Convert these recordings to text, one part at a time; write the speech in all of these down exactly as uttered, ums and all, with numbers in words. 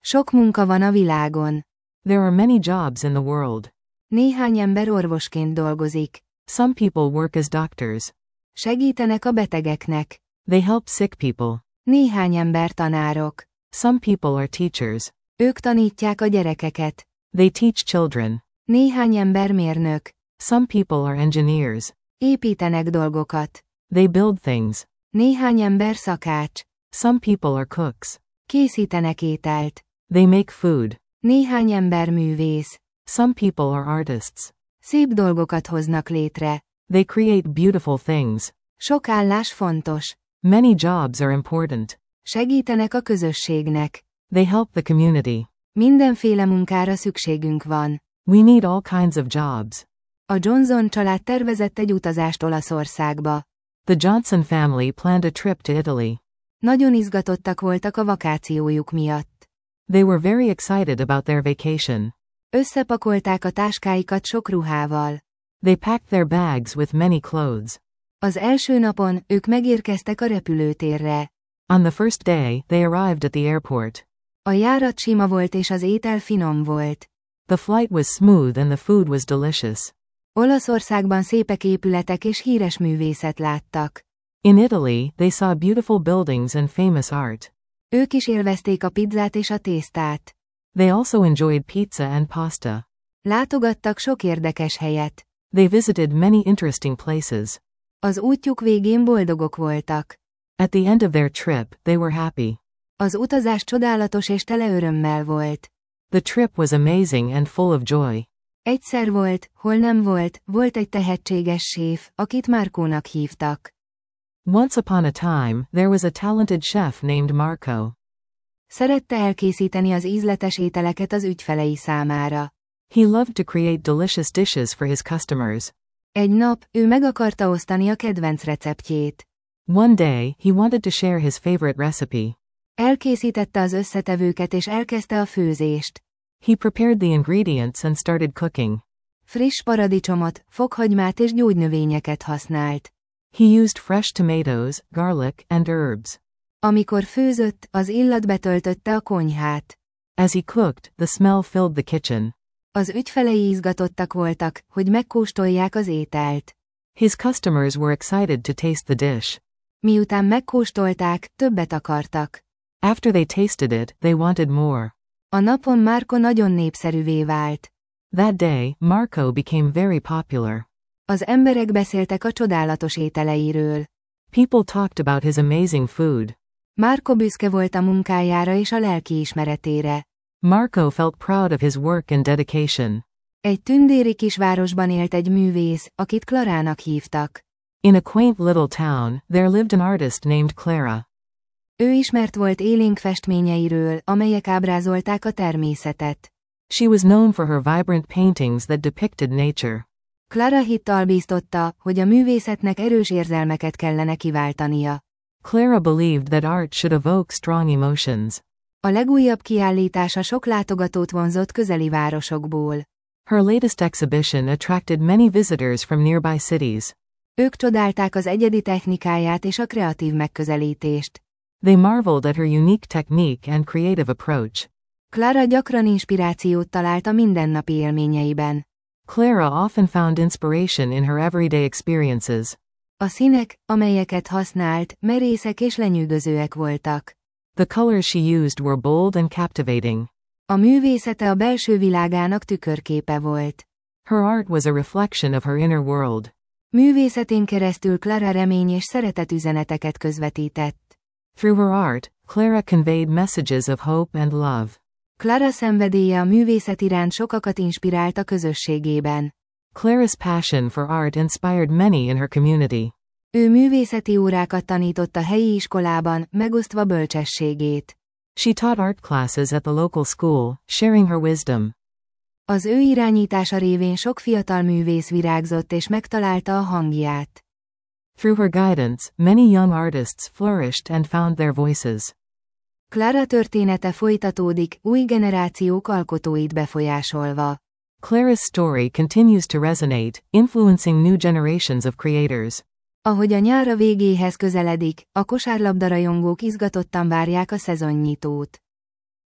Sok munka van a világon. There are many jobs in the world. Néhány ember orvosként dolgozik. Some people work as doctors. Segítenek a betegeknek. They help sick people. Néhány ember tanárok. Some people are teachers. Ők tanítják a gyerekeket. They teach children. Néhány ember mérnök. Some people are engineers. Építenek dolgokat. They build things. Néhány ember szakács. Some people are cooks. Készítenek ételt. They make food. Néhány ember művész. Some people are artists. Szép dolgokat hoznak létre. They create beautiful things. Sok állás fontos. Many jobs are important. Segítenek a közösségnek. They help the community. Mindenféle munkára szükségünk van. We need all kinds of jobs. A Johnson család tervezett egy utazást Olaszországba. The Johnson family planned a trip to Italy. Nagyon izgatottak voltak a vakációjuk miatt. They were very excited about their vacation. Összepakolták a táskáikat sok ruhával. They packed their bags with many clothes. Az első napon ők megérkeztek a repülőtérre. On the first day, they arrived at the airport. A járat sima volt és az étel finom volt. The flight was smooth and the food was delicious. Olaszországban szépek épületek és híres művészet láttak. In Italy, they saw beautiful buildings and famous art. Ők is élvezték a pizzát és a tésztát. They also enjoyed pizza and pasta. Látogattak sok érdekes helyet. They visited many interesting places. Az útjuk végén boldogok voltak. At the end of their trip, they were happy. Az utazás csodálatos és tele örömmel volt. The trip was amazing and full of joy. Egyszer volt, hol nem volt, volt egy tehetséges séf, akit Marcónak hívtak. Once upon a time, there was a talented chef named Marco. Szerette elkészíteni az ízletes ételeket az ügyfelei számára. He loved to create delicious dishes for his customers. Egy nap, ő meg akarta osztani a kedvenc receptjét. One day, he wanted to share his favorite recipe. Elkészítette az összetevőket és elkezdte a főzést. He prepared the ingredients and started cooking. Friss paradicsomot, fokhagymát és gyógynövényeket használt. He used fresh tomatoes, garlic, and herbs. Amikor főzött, az illat betöltötte a konyhát. As he cooked, the smell filled the kitchen. Az ügyfelei izgatottak voltak, hogy megkóstolják az ételt. His customers were excited to taste the dish. Miután megkóstolták, többet akartak. After they tasted it, they wanted more. A napon Marco nagyon népszerűvé vált. That day, Marco became very popular. Az emberek beszéltek a csodálatos ételeiről. People talked about his amazing food. Marco büszke volt a munkájára és a lelkiismeretére. Marco felt proud of his work and dedication. Egy tündéri kisvárosban élt egy művész, akit Clarának hívtak. In a quaint little town, there lived an artist named Clara. Ő ismert volt élénk festményeiről, amelyek ábrázolták a természetet. She was known for her vibrant paintings that depicted nature. Clara hittal bíztotta, hogy a művészetnek erős érzelmeket kellene kiváltania. Clara believed that art should evoke strong emotions. A legújabb kiállítása sok látogatót vonzott közeli városokból. Her latest exhibition attracted many visitors from nearby cities. Ők csodálták az egyedi technikáját és a kreatív megközelítést. They marveled at her unique technique and creative approach. Clara gyakran inspirációt talált a mindennapi élményeiben. Clara often found inspiration in her everyday experiences. A színek, amelyeket használt, merészek és lenyűgözőek voltak. The colors she used were bold and captivating. A művészete a belső világának tükörképe volt. Her art was a reflection of her inner world. Művészetén keresztül Clara remény és szeretet üzeneteket közvetített. Through her art, Clara conveyed messages of hope and love. Clara szenvedélye a művészet iránt sokakat inspirált a közösségében. Clara's passion for art inspired many in her community. Ő művészeti órákat tanított a helyi iskolában, megosztva bölcsességét. She taught art classes at the local school, sharing her wisdom. Az ő irányítása révén sok fiatal művész virágzott és megtalálta a hangját. Through her guidance, many young artists flourished and found their voices. Clara története folytatódik, új generációk alkotóit befolyásolva. Clara's story continues to resonate, influencing new generations of creators. Ahogy a nyár a végéhez közeledik, a kosárlabdarajongók izgatottan várják a szezonnyitót.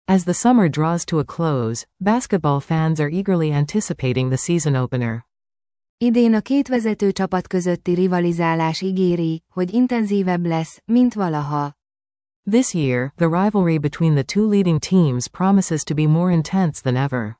As the summer draws to a close, basketball fans are eagerly anticipating the season opener. Idén a két vezető csapat közötti rivalizálás ígéri, hogy intenzívebb lesz, mint valaha. This year, the rivalry between the two leading teams promises to be more intense than ever.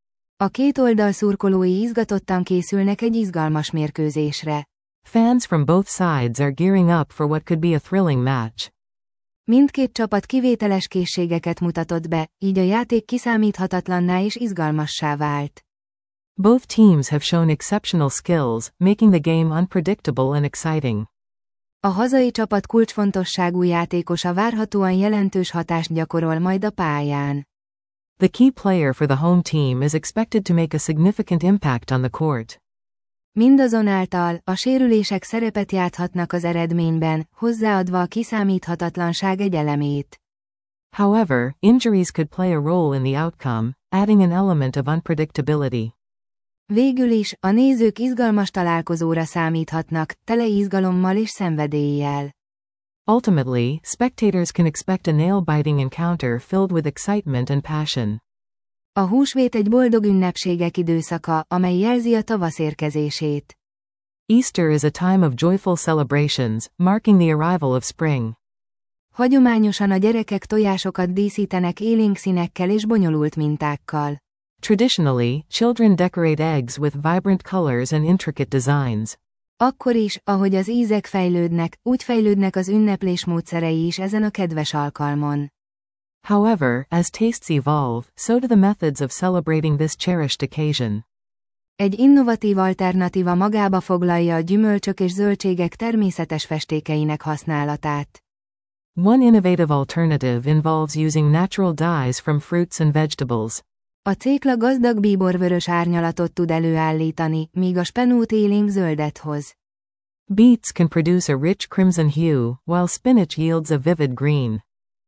A két oldal szurkolói izgatottan készülnek egy izgalmas mérkőzésre. Fans from both sides are gearing up for what could be a thrilling match. Mindkét csapat kivételes készségeket mutatott be, így a játék kiszámíthatatlanná és izgalmassá vált. Both teams have shown exceptional skills, making the game unpredictable and exciting. A hazai csapat kulcsfontosságú játékosa várhatóan jelentős hatást gyakorol majd a pályán. The key player for the home team is expected to make a significant impact on the court. Mindazonáltal, a sérülések szerepet játszhatnak az eredményben, hozzáadva a kiszámíthatatlanság egy elemét. However, injuries could play a role in the outcome, adding an element of unpredictability. Végül is, a nézők izgalmas találkozóra számíthatnak, tele izgalommal és szenvedéllyel. Ultimately, spectators can expect a nail-biting encounter filled with excitement and passion. A húsvét egy boldog ünnepségek időszaka, amely jelzi a tavasz érkezését. Easter is a time of joyful celebrations, marking the arrival of spring. Hagyományosan a gyerekek tojásokat díszítenek élénk színekkel és bonyolult mintákkal. Traditionally, children decorate eggs with vibrant colors and intricate designs. Akkor is, ahogy az ízek fejlődnek, úgy fejlődnek az ünneplés módszerei is ezen a kedves alkalmon. However, as tastes evolve, so do the methods of celebrating this cherished occasion. Egy innovatív alternatíva magába foglalja a gyümölcsök és zöldségek természetes festékeinek használatát. One innovative alternative involves using natural dyes from fruits and vegetables. A cékla gazdag bíborvörös árnyalatot tud előállítani, míg a spenót élénk zöldet hoz. Beets can produce a rich crimson hue, while spinach yields a vivid green.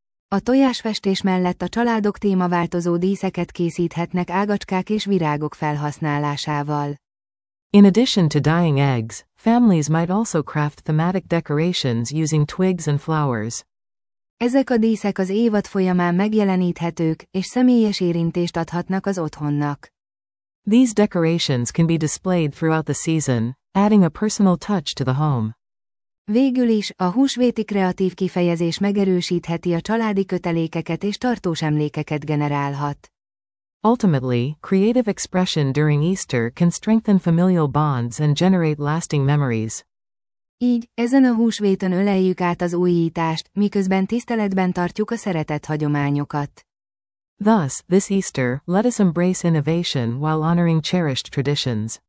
A tojásfestés mellett a családok témaváltozó díszeket készíthetnek ágacskák és virágok felhasználásával. In addition to dyeing eggs, families might also craft thematic decorations using twigs and flowers. Ezek a díszek az évad folyamán megjeleníthetők, és személyes érintést adhatnak az otthonnak. These decorations can be displayed throughout the season, adding a personal touch to the home. Végül is, a húsvéti kreatív kifejezés megerősítheti a családi kötelékeket és tartós emlékeket generálhat. Ultimately, creative expression during Easter can strengthen familial bonds and generate lasting memories. Így, ezen a húsvéton öleljük át az újítást, miközben tiszteletben tartjuk a szeretett hagyományokat. Thus, this Easter, let us embrace innovation while honoring cherished traditions.